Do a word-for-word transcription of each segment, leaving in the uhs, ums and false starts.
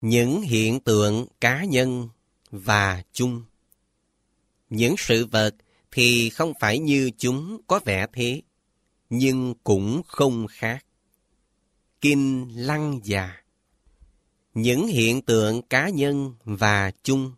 Những hiện tượng cá nhân và chung. Những sự vật thì không phải như chúng có vẻ thế, nhưng cũng không khác. Kinh Lăng Già. Những hiện tượng cá nhân và chung.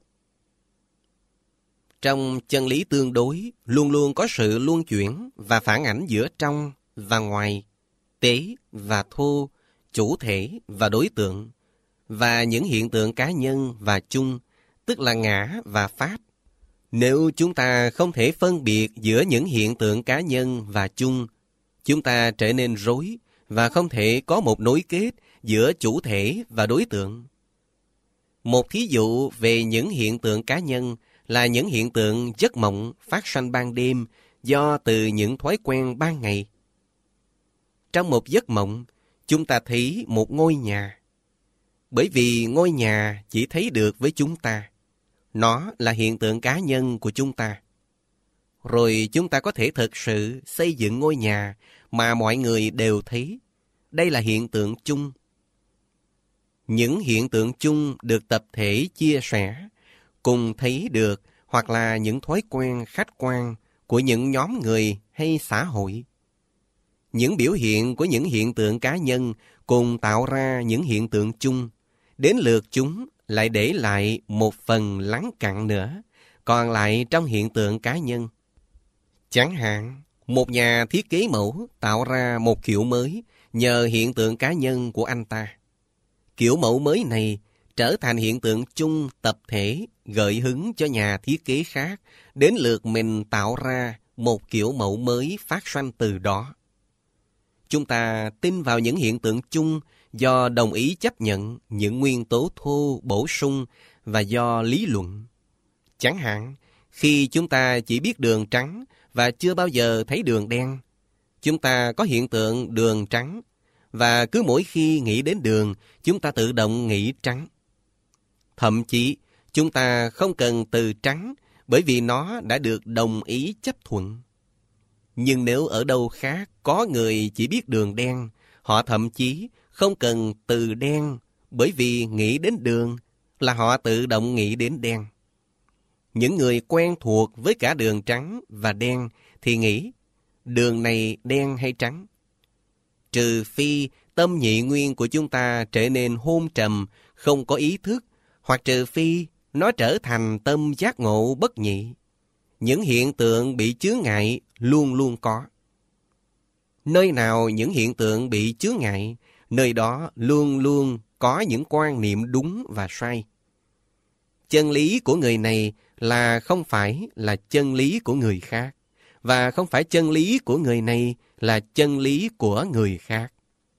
Trong chân lý tương đối, luôn luôn có sự luân chuyển và phản ảnh giữa trong và ngoài, tế và thô, chủ thể và đối tượng, và những hiện tượng cá nhân và chung, tức là ngã và pháp. Nếu chúng ta không thể phân biệt giữa những hiện tượng cá nhân và chung, chúng ta trở nên rối và không thể có một nối kết giữa chủ thể và đối tượng. Một thí dụ về những hiện tượng cá nhân là những hiện tượng giấc mộng phát sanh ban đêm do từ những thói quen ban ngày. Trong một giấc mộng, chúng ta thấy một ngôi nhà. Bởi vì ngôi nhà chỉ thấy được với chúng ta. Nó là hiện tượng cá nhân của chúng ta. Rồi chúng ta có thể thực sự xây dựng ngôi nhà mà mọi người đều thấy. Đây là hiện tượng chung. Những hiện tượng chung được tập thể chia sẻ, cùng thấy được hoặc là những thói quen khách quan của những nhóm người hay xã hội. Những biểu hiện của những hiện tượng cá nhân cùng tạo ra những hiện tượng chung. Đến lượt chúng lại để lại một phần lắng cặn nữa, còn lại trong hiện tượng cá nhân. Chẳng hạn, một nhà thiết kế mẫu tạo ra một kiểu mới nhờ hiện tượng cá nhân của anh ta. Kiểu mẫu mới này trở thành hiện tượng chung tập thể gợi hứng cho nhà thiết kế khác, đến lượt mình tạo ra một kiểu mẫu mới phát sanh từ đó. Chúng ta tin vào những hiện tượng chung do đồng ý chấp nhận những nguyên tố thô bổ sung và do lý luận. Chẳng hạn, khi chúng ta chỉ biết đường trắng và chưa bao giờ thấy đường đen, chúng ta có hiện tượng đường trắng, và cứ mỗi khi nghĩ đến đường, chúng ta tự động nghĩ trắng. Thậm chí, chúng ta không cần từ trắng bởi vì nó đã được đồng ý chấp thuận. Nhưng nếu ở đâu khác có người chỉ biết đường đen, họ thậm chí không cần từ đen bởi vì nghĩ đến đường là họ tự động nghĩ đến đen. Những người quen thuộc với cả đường trắng và đen thì nghĩ đường này đen hay trắng. Trừ phi tâm nhị nguyên của chúng ta trở nên hôn trầm, không có ý thức, hoặc trừ phi nó trở thành tâm giác ngộ bất nhị. Những hiện tượng bị chướng ngại luôn luôn có. Nơi nào những hiện tượng bị chướng ngại, nơi đó luôn luôn có những quan niệm đúng và sai. Chân lý của người này là không phải là chân lý của người khác, và không phải chân lý của người này là chân lý của người khác.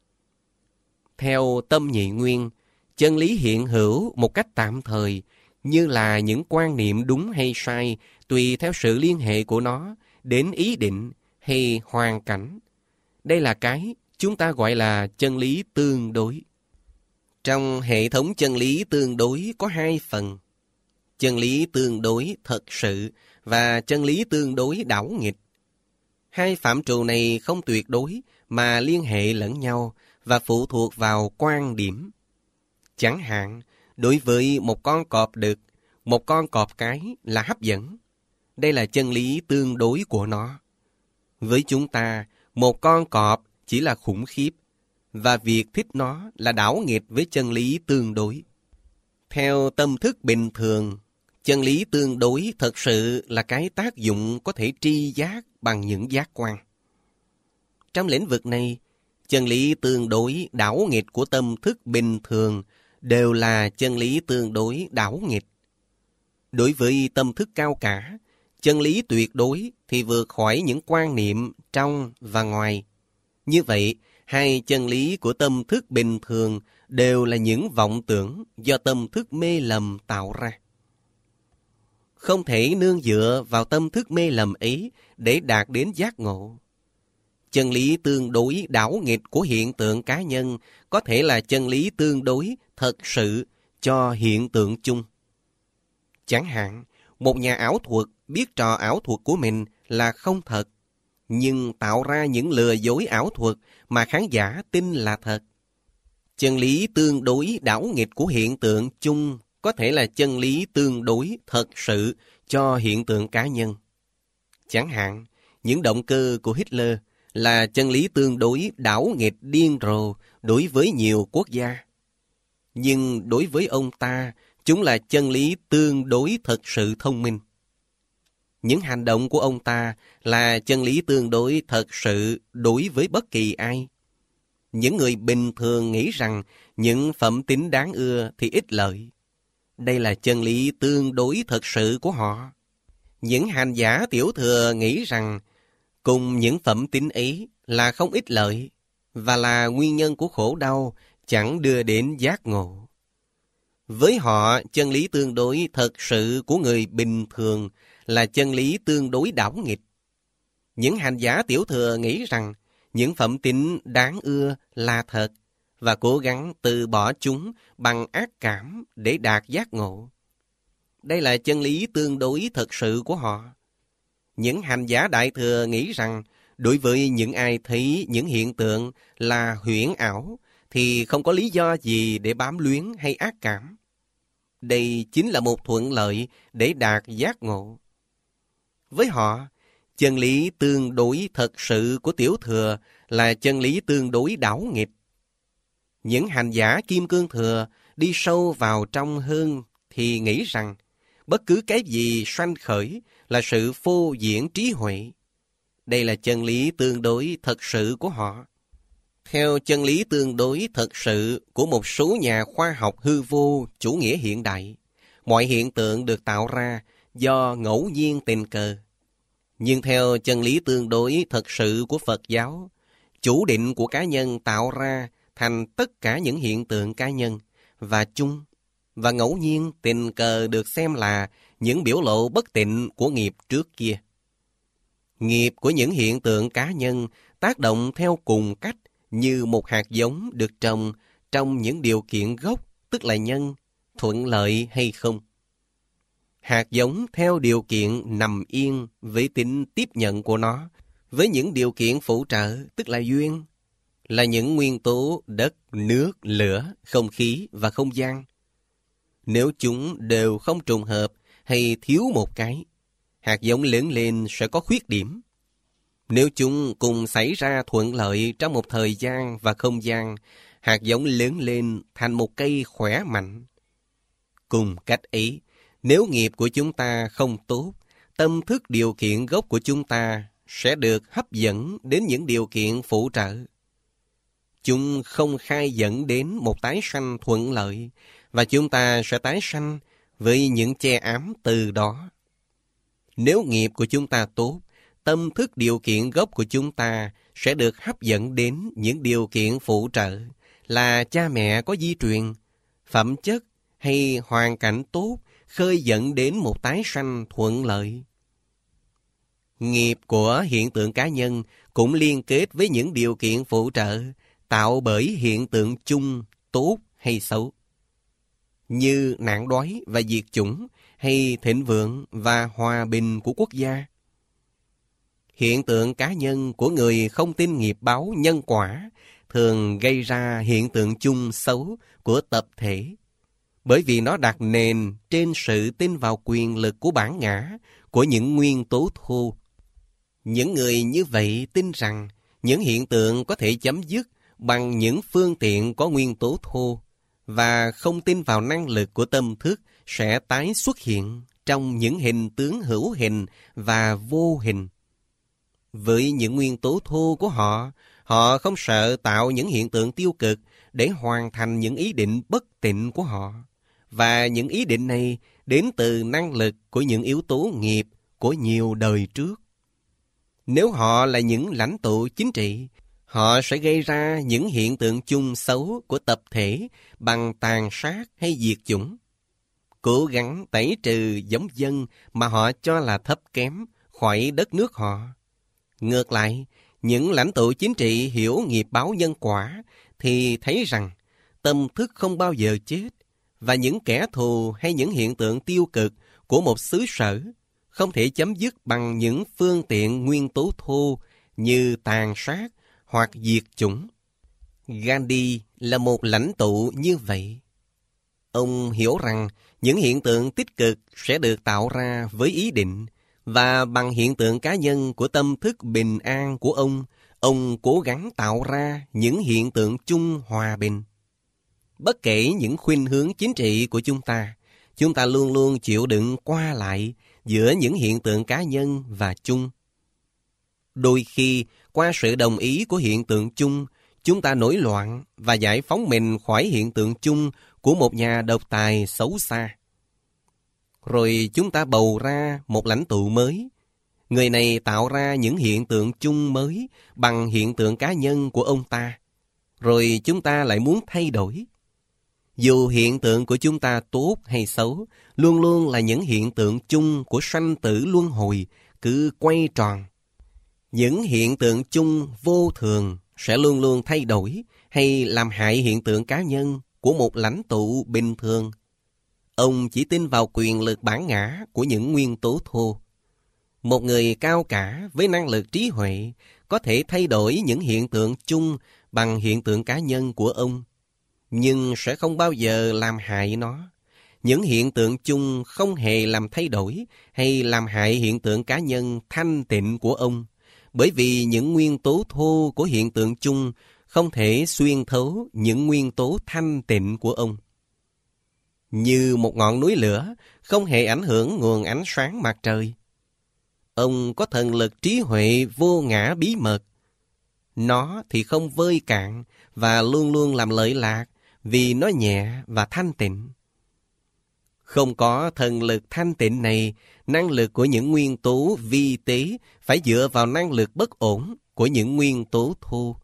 Theo tâm nhị nguyên, chân lý hiện hữu một cách tạm thời, như là những quan niệm đúng hay sai tùy theo sự liên hệ của nó đến ý định hay hoàn cảnh. Đây là cái chúng ta gọi là chân lý tương đối. Trong hệ thống chân lý tương đối có hai phần: chân lý tương đối thật sự và chân lý tương đối đảo nghịch. Hai phạm trù này không tuyệt đối mà liên hệ lẫn nhau và phụ thuộc vào quan điểm. Chẳng hạn, đối với một con cọp đực, một con cọp cái là hấp dẫn. Đây là chân lý tương đối của nó. Với chúng ta, một con cọp chỉ là khủng khiếp, và việc thích nó là đảo nghịch với chân lý tương đối. Theo tâm thức bình thường, chân lý tương đối thật sự là cái tác dụng có thể tri giác bằng những giác quan. Trong lĩnh vực này, chân lý tương đối đảo nghịch của tâm thức bình thường đều là chân lý tương đối đảo nghịch. Đối với tâm thức cao cả, chân lý tuyệt đối thì vượt khỏi những quan niệm trong và ngoài. Như vậy, hai chân lý của tâm thức bình thường đều là những vọng tưởng do tâm thức mê lầm tạo ra. Không thể nương dựa vào tâm thức mê lầm ấy để đạt đến giác ngộ. Chân lý tương đối đảo nghịch của hiện tượng cá nhân có thể là chân lý tương đối thật sự cho hiện tượng chung. Chẳng hạn, một nhà ảo thuật biết trò ảo thuật của mình là không thật, nhưng tạo ra những lừa dối ảo thuật mà khán giả tin là thật. Chân lý tương đối đảo nghịch của hiện tượng chung có thể là chân lý tương đối thật sự cho hiện tượng cá nhân. Chẳng hạn, những động cơ của Hitler là chân lý tương đối đảo nghịch điên rồ đối với nhiều quốc gia. Nhưng đối với ông ta, chúng là chân lý tương đối thật sự thông minh. Những hành động của ông ta là chân lý tương đối thật sự đối với bất kỳ ai. Những người bình thường nghĩ rằng những phẩm tính đáng ưa thì ích lợi. Đây là chân lý tương đối thật sự của họ. Những hành giả tiểu thừa nghĩ rằng cùng những phẩm tính ấy là không ích lợi và là nguyên nhân của khổ đau, chẳng đưa đến giác ngộ. Với họ, chân lý tương đối thật sự của người bình thường là chân lý tương đối đảo nghịch. Những hành giả tiểu thừa nghĩ rằng những phẩm tính đáng ưa là thật và cố gắng từ bỏ chúng bằng ác cảm để đạt giác ngộ. Đây là chân lý tương đối thật sự của họ. Những hành giả đại thừa nghĩ rằng đối với những ai thấy những hiện tượng là huyễn ảo thì không có lý do gì để bám luyến hay ác cảm. Đây chính là một thuận lợi để đạt giác ngộ. Với họ, chân lý tương đối thật sự của tiểu thừa là chân lý tương đối đảo nghịch. Những hành giả kim cương thừa đi sâu vào trong hơn thì nghĩ rằng bất cứ cái gì sanh khởi là sự phô diễn trí huệ. Đây là chân lý tương đối thật sự của họ. Theo chân lý tương đối thật sự của một số nhà khoa học hư vô chủ nghĩa hiện đại, mọi hiện tượng được tạo ra do ngẫu nhiên tình cờ. Nhưng theo chân lý tương đối thật sự của Phật giáo, chủ định của cá nhân tạo ra thành tất cả những hiện tượng cá nhân và chung, và ngẫu nhiên tình cờ được xem là những biểu lộ bất tịnh của nghiệp trước kia. Nghiệp của những hiện tượng cá nhân tác động theo cùng cách như một hạt giống được trồng trong những điều kiện gốc, tức là nhân, thuận lợi hay không. Hạt giống theo điều kiện nằm yên với tính tiếp nhận của nó, với những điều kiện phụ trợ, tức là duyên, là những nguyên tố đất, nước, lửa, không khí và không gian. Nếu chúng đều không trùng hợp hay thiếu một cái, hạt giống lớn lên sẽ có khuyết điểm. Nếu chúng cùng xảy ra thuận lợi trong một thời gian và không gian, hạt giống lớn lên thành một cây khỏe mạnh. Cùng cách ấy, nếu nghiệp của chúng ta không tốt, tâm thức điều kiện gốc của chúng ta sẽ được hấp dẫn đến những điều kiện phụ trợ. Chúng không khai dẫn đến một tái sanh thuận lợi, và chúng ta sẽ tái sanh với những che ám từ đó. Nếu nghiệp của chúng ta tốt, tâm thức điều kiện gốc của chúng ta sẽ được hấp dẫn đến những điều kiện phụ trợ, là cha mẹ có di truyền, phẩm chất hay hoàn cảnh tốt khơi dẫn đến một tái sanh thuận lợi. Nghiệp của hiện tượng cá nhân cũng liên kết với những điều kiện phụ trợ tạo bởi hiện tượng chung tốt hay xấu, như nạn đói và diệt chủng hay thịnh vượng và hòa bình của quốc gia. Hiện tượng cá nhân của người không tin nghiệp báo nhân quả thường gây ra hiện tượng chung xấu của tập thể, bởi vì nó đặt nền trên sự tin vào quyền lực của bản ngã, của những nguyên tố thô. Những người như vậy tin rằng những hiện tượng có thể chấm dứt bằng những phương tiện có nguyên tố thô, và không tin vào năng lực của tâm thức sẽ tái xuất hiện trong những hình tướng hữu hình và vô hình. Với những nguyên tố thô của họ, họ không sợ tạo những hiện tượng tiêu cực để hoàn thành những ý định bất tịnh của họ. Và những ý định này đến từ năng lực của những yếu tố nghiệp của nhiều đời trước. Nếu họ là những lãnh tụ chính trị, họ sẽ gây ra những hiện tượng chung xấu của tập thể bằng tàn sát hay diệt chủng, cố gắng tẩy trừ giống dân mà họ cho là thấp kém khỏi đất nước họ. Ngược lại, những lãnh tụ chính trị hiểu nghiệp báo nhân quả thì thấy rằng tâm thức không bao giờ chết, và những kẻ thù hay những hiện tượng tiêu cực của một xứ sở không thể chấm dứt bằng những phương tiện nguyên tố thô như tàn sát hoặc diệt chủng. Gandhi là một lãnh tụ như vậy. Ông hiểu rằng những hiện tượng tích cực sẽ được tạo ra với ý định, và bằng hiện tượng cá nhân của tâm thức bình an của ông, ông cố gắng tạo ra những hiện tượng chung hòa bình. Bất kể những khuynh hướng chính trị của chúng ta, chúng ta luôn luôn chịu đựng qua lại giữa những hiện tượng cá nhân và chung. Đôi khi, qua sự đồng ý của hiện tượng chung, chúng ta nổi loạn và giải phóng mình khỏi hiện tượng chung của một nhà độc tài xấu xa. Rồi chúng ta bầu ra một lãnh tụ mới. Người này tạo ra những hiện tượng chung mới bằng hiện tượng cá nhân của ông ta. Rồi chúng ta lại muốn thay đổi. Dù hiện tượng của chúng ta tốt hay xấu, luôn luôn là những hiện tượng chung của sanh tử luân hồi, cứ quay tròn. Những hiện tượng chung vô thường sẽ luôn luôn thay đổi hay làm hại hiện tượng cá nhân của một lãnh tụ bình thường. Ông chỉ tin vào quyền lực bản ngã của những nguyên tố thô. Một người cao cả với năng lực trí huệ có thể thay đổi những hiện tượng chung bằng hiện tượng cá nhân của ông, nhưng sẽ không bao giờ làm hại nó. Những hiện tượng chung không hề làm thay đổi hay làm hại hiện tượng cá nhân thanh tịnh của ông, bởi vì những nguyên tố thô của hiện tượng chung không thể xuyên thấu những nguyên tố thanh tịnh của ông. Như một ngọn núi lửa không hề ảnh hưởng nguồn ánh sáng mặt trời. Ông có thần lực trí huệ vô ngã bí mật. Nó thì không vơi cạn và luôn luôn làm lợi lạc vì nó nhẹ và thanh tịnh. Không có thần lực thanh tịnh này, năng lực của những nguyên tố vi tế phải dựa vào năng lực bất ổn của những nguyên tố thô.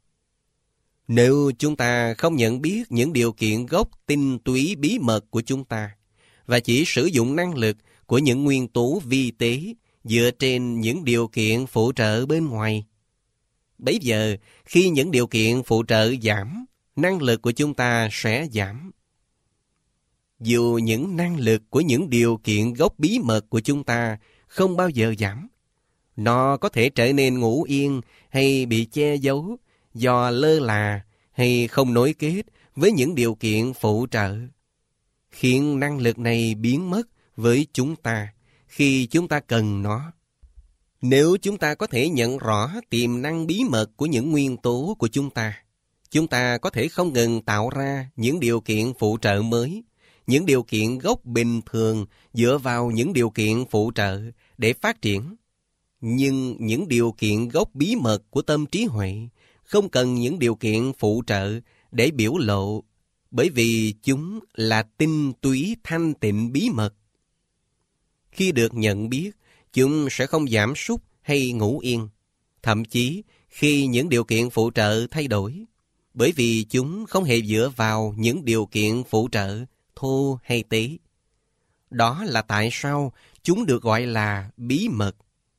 Nếu chúng ta không nhận biết những điều kiện gốc tinh túy bí mật của chúng ta và chỉ sử dụng năng lực của những nguyên tố vi tế dựa trên những điều kiện phụ trợ bên ngoài, bấy giờ khi những điều kiện phụ trợ giảm, năng lực của chúng ta sẽ giảm. Dù những năng lực của những điều kiện gốc bí mật của chúng ta không bao giờ giảm, nó có thể trở nên ngủ yên hay bị che giấu do lơ là hay không nối kết với những điều kiện phụ trợ, khiến năng lực này biến mất với chúng ta khi chúng ta cần nó. Nếu chúng ta có thể nhận rõ tiềm năng bí mật của những nguyên tố của chúng ta, chúng ta có thể không ngừng tạo ra những điều kiện phụ trợ mới, những điều kiện gốc bình thường dựa vào những điều kiện phụ trợ để phát triển. Nhưng những điều kiện gốc bí mật của tâm trí huệ không cần những điều kiện phụ trợ để biểu lộ, bởi vì chúng là tinh túy thanh tịnh bí mật. Khi được nhận biết, chúng sẽ không giảm sút hay ngủ yên, thậm chí khi những điều kiện phụ trợ thay đổi, bởi vì chúng không hề dựa vào những điều kiện phụ trợ thô hay tế. Đó là tại sao chúng được gọi là bí mật.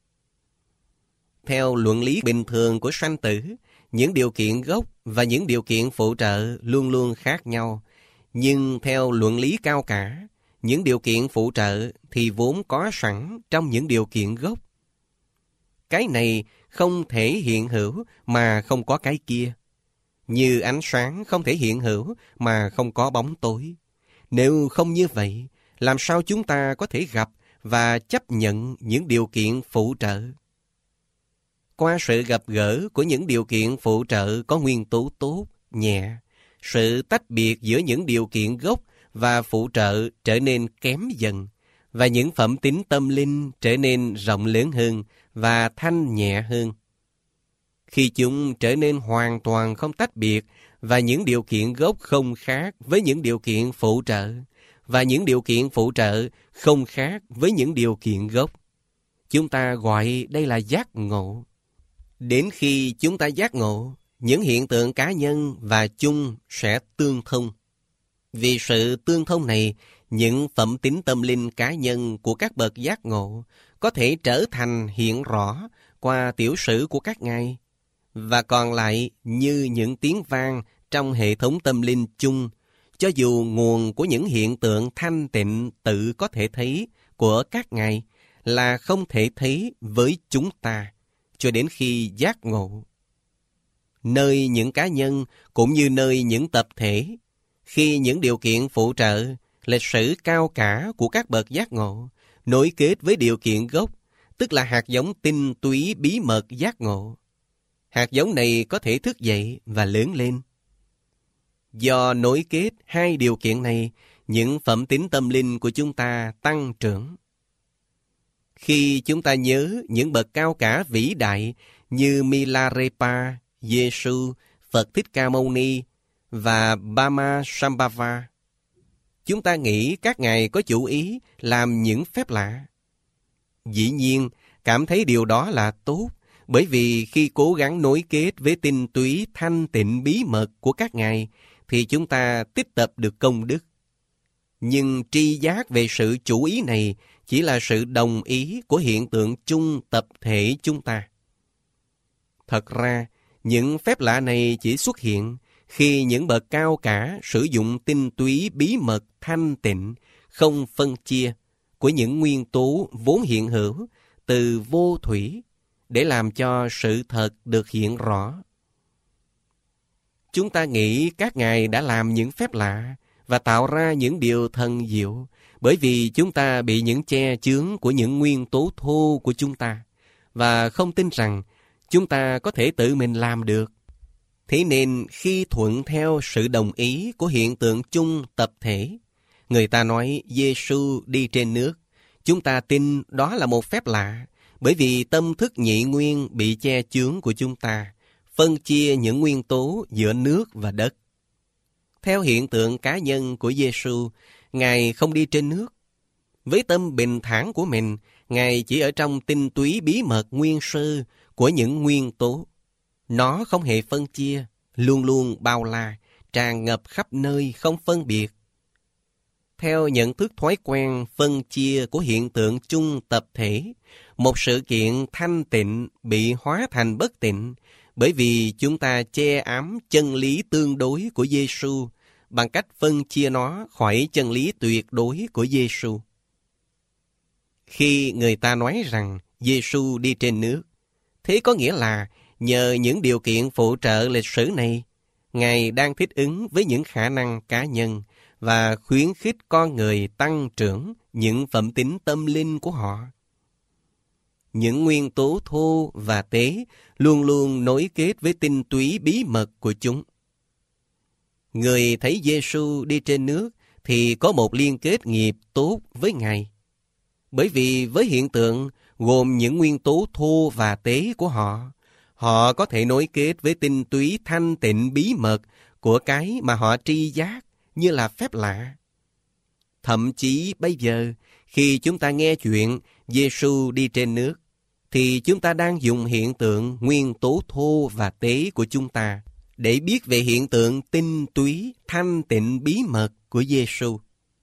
Theo luận lý bình thường của sanh tử, những điều kiện gốc và những điều kiện phụ trợ luôn luôn khác nhau. Nhưng theo luận lý cao cả, những điều kiện phụ trợ thì vốn có sẵn trong những điều kiện gốc. Cái này không thể hiện hữu mà không có cái kia. Như ánh sáng không thể hiện hữu mà không có bóng tối. Nếu không như vậy, làm sao chúng ta có thể gặp và chấp nhận những điều kiện phụ trợ? Qua sự gặp gỡ của những điều kiện phụ trợ có nguyên tố tốt, nhẹ, sự tách biệt giữa những điều kiện gốc và phụ trợ trở nên kém dần, và những phẩm tính tâm linh trở nên rộng lớn hơn và thanh nhẹ hơn. Khi chúng trở nên hoàn toàn không tách biệt và những điều kiện gốc không khác với những điều kiện phụ trợ, và những điều kiện phụ trợ không khác với những điều kiện gốc, chúng ta gọi đây là giác ngộ. Đến khi chúng ta giác ngộ, những hiện tượng cá nhân và chung sẽ tương thông. Vì sự tương thông này, những phẩm tính tâm linh cá nhân của các bậc giác ngộ có thể trở thành hiện rõ qua tiểu sử của các ngài, và còn lại như những tiếng vang trong hệ thống tâm linh chung, cho dù nguồn của những hiện tượng thanh tịnh tự có thể thấy của các ngài là không thể thấy với chúng ta, cho đến khi giác ngộ. nơi những cá nhân cũng như nơi những tập thể, khi những điều kiện phụ trợ, lịch sử cao cả của các bậc giác ngộ nối kết với điều kiện gốc, tức là hạt giống tinh túy bí mật giác ngộ. Hạt giống này có thể thức dậy và lớn lên. Do nối kết hai điều kiện này, những phẩm tính tâm linh của chúng ta tăng trưởng. Khi chúng ta nhớ những bậc cao cả vĩ đại như Milarepa, Giêsu, Phật Thích Ca Mâu Ni và Bama Sambhava, chúng ta nghĩ các ngài có chủ ý làm những phép lạ. Dĩ nhiên, cảm thấy điều đó là tốt, bởi vì khi cố gắng nối kết với tinh túy thanh tịnh bí mật của các ngài, thì chúng ta tích tập được công đức. Nhưng tri giác về sự chủ ý này chỉ là sự đồng ý của hiện tượng chung tập thể chúng ta. Thật ra, những phép lạ này chỉ xuất hiện khi những bậc cao cả sử dụng tinh túy bí mật thanh tịnh, không phân chia của những nguyên tố vốn hiện hữu từ vô thủy để làm cho sự thật được hiện rõ. Chúng ta nghĩ các ngài đã làm những phép lạ và tạo ra những điều thần diệu bởi vì chúng ta bị những che chướng của những nguyên tố thô của chúng ta và không tin rằng chúng ta có thể tự mình làm được. Thế nên khi thuận theo sự đồng ý của hiện tượng chung tập thể, người ta nói Giêsu đi trên nước, chúng ta tin đó là một phép lạ bởi vì tâm thức nhị nguyên bị che chướng của chúng ta, phân chia những nguyên tố giữa nước và đất. Theo hiện tượng cá nhân của Giêsu, Ngài không đi trên nước. Với tâm bình thản của mình, Ngài chỉ ở trong tinh túy bí mật nguyên sơ của những nguyên tố. Nó không hề phân chia, luôn luôn bao la, tràn ngập khắp nơi không phân biệt. Theo nhận thức thói quen phân chia của hiện tượng chung tập thể, một sự kiện thanh tịnh bị hóa thành bất tịnh bởi vì chúng ta che ám chân lý tương đối của Giêsu bằng cách phân chia nó khỏi chân lý tuyệt đối của Giêsu. Khi người ta nói rằng Giêsu đi trên nước, thế có nghĩa là nhờ những điều kiện phụ trợ lịch sử này, Ngài đang thích ứng với những khả năng cá nhân và khuyến khích con người tăng trưởng những phẩm tính tâm linh của họ. Những nguyên tố thô và tế luôn luôn nối kết với tinh túy bí mật của chúng. Người thấy Giêsu đi trên nước thì có một liên kết nghiệp tốt với Ngài. Bởi vì với hiện tượng gồm những nguyên tố thô và tế của họ, họ có thể nối kết với tinh túy thanh tịnh bí mật của cái mà họ tri giác như là phép lạ. Thậm chí bây giờ, khi chúng ta nghe chuyện Giêsu đi trên nước, thì chúng ta đang dùng hiện tượng nguyên tố thô và tế của chúng ta để biết về hiện tượng tinh túy thanh tịnh bí mật của Giêsu.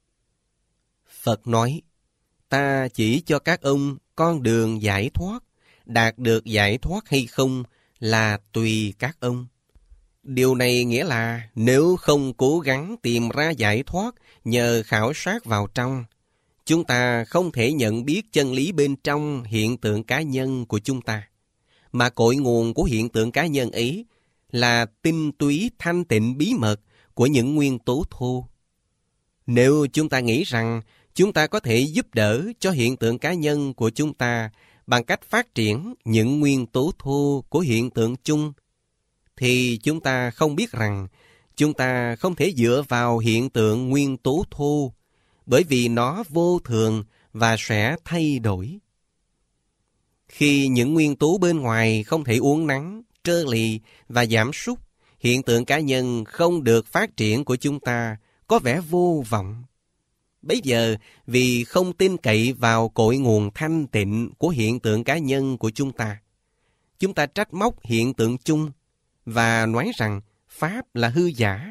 Phật nói, ta chỉ cho các ông con đường giải thoát, đạt được giải thoát hay không là tùy các ông. Điều này nghĩa là nếu không cố gắng tìm ra giải thoát nhờ khảo sát vào trong, chúng ta không thể nhận biết chân lý bên trong hiện tượng cá nhân của chúng ta, mà cội nguồn của hiện tượng cá nhân ấy là tinh túy thanh tịnh bí mật của những nguyên tố thô. Nếu chúng ta nghĩ rằng chúng ta có thể giúp đỡ cho hiện tượng cá nhân của chúng ta bằng cách phát triển những nguyên tố thô của hiện tượng chung, thì chúng ta không biết rằng chúng ta không thể dựa vào hiện tượng nguyên tố thô, bởi vì nó vô thường và sẽ thay đổi. Khi những nguyên tố bên ngoài không thể uốn nắn, trơ lì và giảm sút, hiện tượng cá nhân không được phát triển của chúng ta có vẻ vô vọng. Bấy giờ, vì không tin cậy vào cội nguồn thanh tịnh của hiện tượng cá nhân của chúng ta, chúng ta trách móc hiện tượng chung và nói rằng Pháp là hư giả.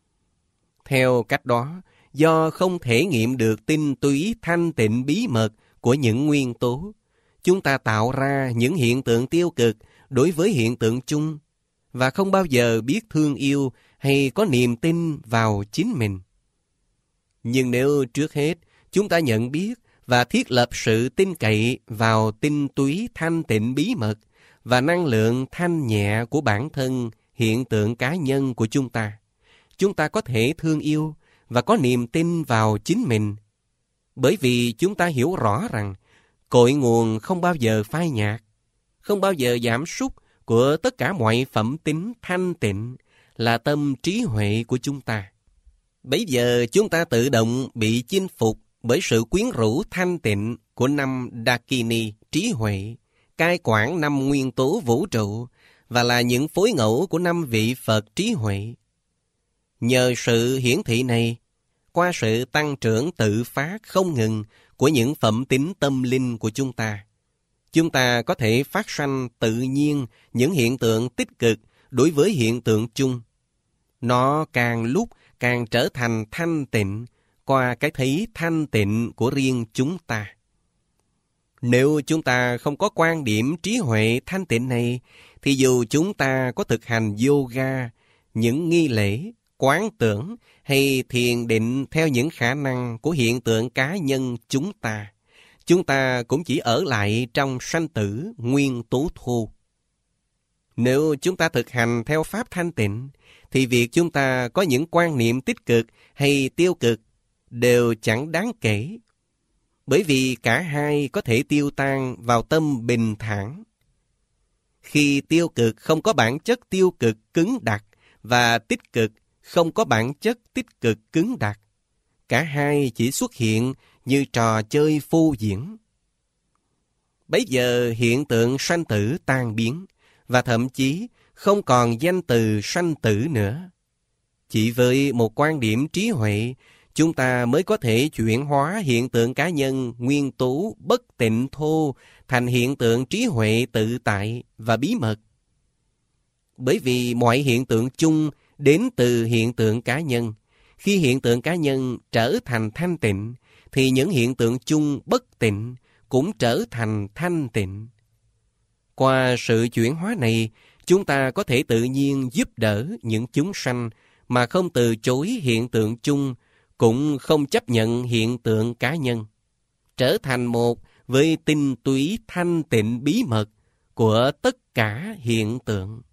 Theo cách đó, do không thể nghiệm được tinh túy thanh tịnh bí mật của những nguyên tố, chúng ta tạo ra những hiện tượng tiêu cực đối với hiện tượng chung và không bao giờ biết thương yêu hay có niềm tin vào chính mình. Nhưng nếu trước hết chúng ta nhận biết và thiết lập sự tin cậy vào tinh túy thanh tịnh bí mật và năng lượng thanh nhẹ của bản thân hiện tượng cá nhân của chúng ta. Chúng ta có thể thương yêu và có niềm tin vào chính mình, bởi vì chúng ta hiểu rõ rằng cội nguồn không bao giờ phai nhạt, không bao giờ giảm sút của tất cả mọi phẩm tính thanh tịnh là tâm trí huệ của chúng ta. Bấy giờ chúng ta tự động bị chinh phục bởi sự quyến rũ thanh tịnh của năm Dakini trí huệ, cai quản năm nguyên tố vũ trụ và là những phối ngẫu của năm vị Phật trí huệ. Nhờ sự hiển thị này, qua sự tăng trưởng tự phát không ngừng của những phẩm tính tâm linh của chúng ta, chúng ta có thể phát sanh tự nhiên những hiện tượng tích cực đối với hiện tượng chung. Nó càng lúc càng trở thành thanh tịnh qua cái thấy thanh tịnh của riêng chúng ta. Nếu chúng ta không có quan điểm trí huệ thanh tịnh này, thì dù chúng ta có thực hành yoga, những nghi lễ, quán tưởng hay thiền định theo những khả năng của hiện tượng cá nhân chúng ta, chúng ta cũng chỉ ở lại trong sanh tử nguyên tố thô. Nếu chúng ta thực hành theo pháp thanh tịnh, thì việc chúng ta có những quan niệm tích cực hay tiêu cực đều chẳng đáng kể, bởi vì cả hai có thể tiêu tan vào tâm bình thản. Khi tiêu cực không có bản chất tiêu cực cứng đặc và tích cực không có bản chất tích cực cứng đặc, cả hai chỉ xuất hiện như trò chơi phô diễn. Bấy giờ hiện tượng sanh tử tan biến, và thậm chí không còn danh từ sanh tử nữa. Chỉ với một quan điểm trí huệ, chúng ta mới có thể chuyển hóa hiện tượng cá nhân nguyên tố bất tịnh thô thành hiện tượng trí huệ tự tại và bí mật. Bởi vì mọi hiện tượng chung đến từ hiện tượng cá nhân. Khi hiện tượng cá nhân trở thành thanh tịnh, thì những hiện tượng chung bất tịnh cũng trở thành thanh tịnh. Qua sự chuyển hóa này, chúng ta có thể tự nhiên giúp đỡ những chúng sanh mà không từ chối hiện tượng chung, cũng không chấp nhận hiện tượng cá nhân, trở thành một với tinh túy thanh tịnh bí mật của tất cả hiện tượng.